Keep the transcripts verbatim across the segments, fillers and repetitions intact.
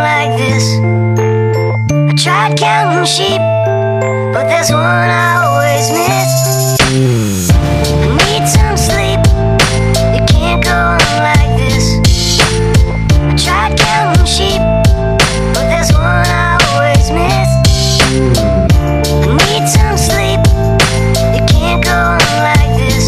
like this. I tried counting sheep, but there's one I always miss. I need some sleep. You can't go on like this. I tried counting sheep, but there's one I always miss. I need some sleep. You can't go on like this.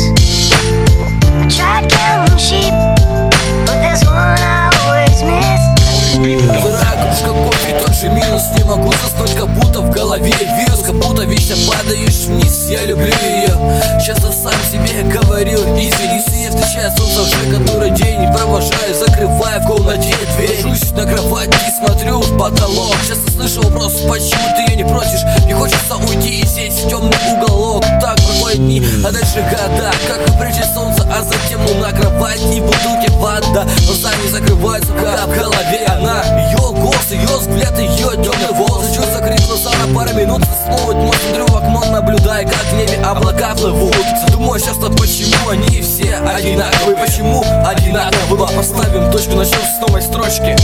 I tried counting sheep, but there's one I always miss. Вторая кружка кофе, тот же минус. Не могу заснуть, как будто в голове вирус. Как будто вечно падаешь вниз. Я люблю ее, часто сам себе говорю. Извинись, я встречаю солнце уже который день. Провожаю, закрывая в комнате дверь. Ложусь на кровать и смотрю в потолок. Часто слышу вопрос, почему ты ее не просишь. Не хочется уйти и сесть в темный уголок. Так проходят дни, а дальше года. Как прежде солнце, а затем луна. Кровать и в бутылке вода. Глаза не закрываются, как в голове она. Ее голос, ее взгляд, ее темный волос. Хочу закрыть глаза на пару минут, заснуть. Но смотрю в окно, наблюдая, как в небе облака плывут. Задумаюсь часто, почему они все одинаковые. Почему одинаково? Поставим точку, начнем с новой строчки.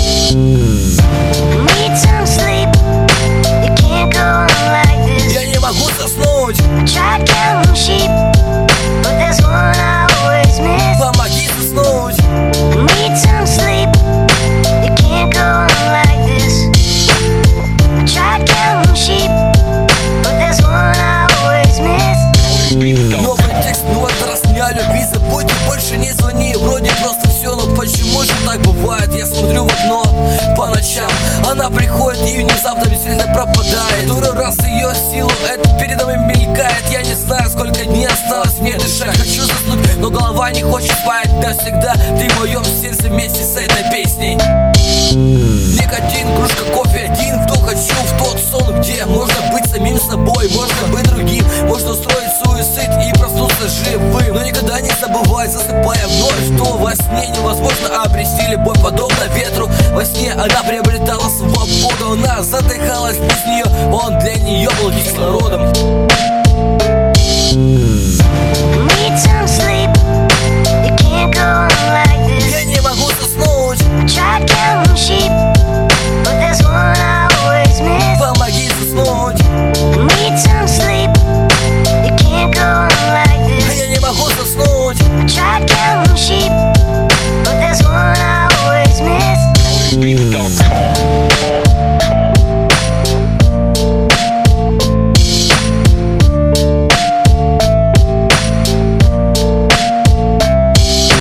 Need some sleep. You can't go on like this. Я не могу заснуть. Tried counting sheep, but there's one I always miss. Помоги заснуть. Need some sleep. You can't go on like this. Tried counting sheep, but there's one I always miss. Новый текст, ну это раз не о любви. Забудь, больше не звони. Вроде просто все, но почему же так бывает? Я смотрю в окно по ночам. Она приходит и внезапно бесследно пропадает. Второй раз ее силуэт передо мной мелькает. Я не знаю, сколько дней осталось мне дышать. Хочу заснуть, но голова не хочет спать навсегда. Ты в моем сердце вместе с этой песней. Никотин, кружка кофе, один вдох. Хочу в тот сон, где можно быть самим собой, можно быть другим, можно устроить суицид и проснуться живым. Но никогда не забывай, засыпая вновь, что во сне невозможно обрести любовь подобно ветру. Во сне она приобретала свободу, она задыхалась без нее, он для нее был кислородом.